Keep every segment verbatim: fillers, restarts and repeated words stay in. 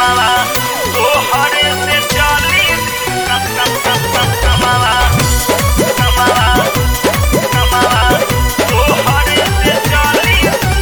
कमावा तोहरे से चली कम कम कम कम कमावा कमावा कमावा तोहरे से चली।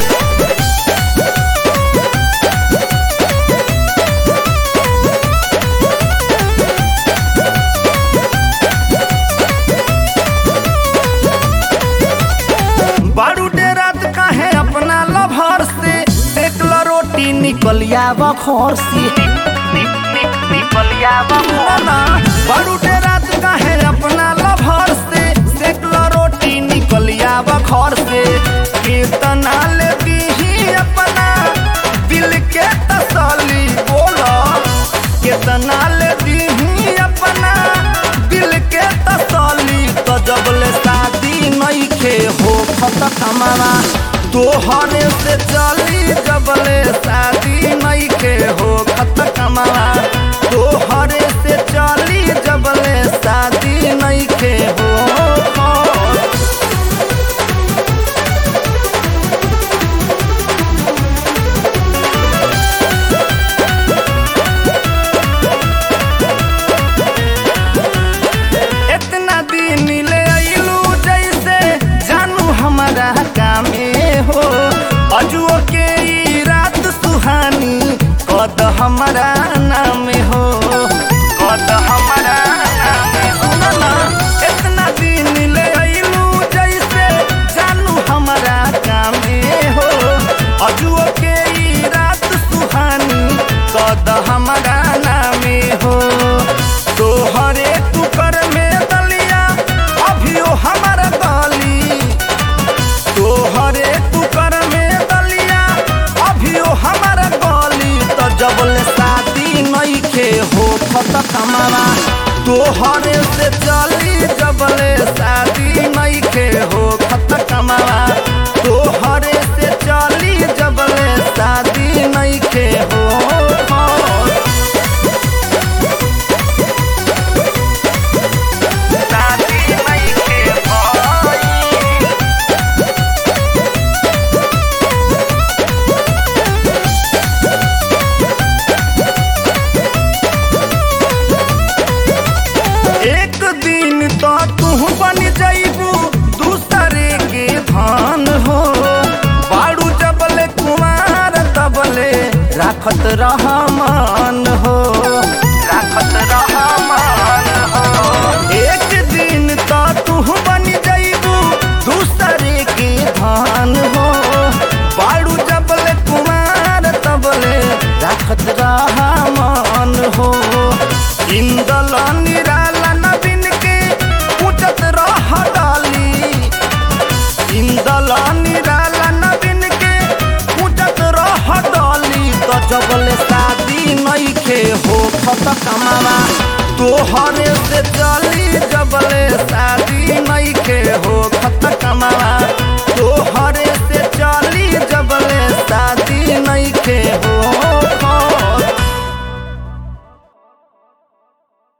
बारू डेरात काहे अपना लभर से देखला रोटी निकलिया बखोर से निकलिया ना बारू डेरात काहे अपना लभर से देखला रोटी निकलिया बखोर से कितना लेती ही अपना दिल के तसल्ली बोला कितना लेती ही अपना दिल के तसल्ली तो जब ले शादी नहीं खे हो खत कमावा तोहरे से चली जबले शादी नहीं के हो खत कमावा तोहरे से चली जबले शादी नहीं के हो। इतना दिन ले आइलू जैसे जानू हमारा कामे हो अजुओ के ई रात सुहानी कद हमारा नाम हो कद हमारा नाम हो ना। इतना दिन ले आइलू जैसे जानू हमारा कामे हो अजुओ के ई रात सुहानी कद हमारा नाम हो तोहरे कुकर में दलिया अभियो हमारा दली तोहरे कुकर में दलिया अभियो हमारा गली तो जबल शादी नहीं खे हो खत कमावा तोहरे से चली जबले शादी नहीं खे हो खत कमावा तोहरे से चली जबले शादी नहीं खे हो। शादी नहीं के भई एक दिन तो तू बन जाइबू दूसरे के धान हो बाड़ू जबले कुमार तबले राखत रहमान हो राखत रहमान हो। एक दिन तो तू बन जाइबू दूसरे के धान हो बाड़ू जबले कुमार तबले राखत रहमान हो इंदल निराला नवीन के पूछत रह डाली इंदल निराला नवीन के पूछत रह डाली तो जबल शादी नहीं खे हो खत कमावा तोहरे से चली जबले शादी नहीं खे हो खत कमावा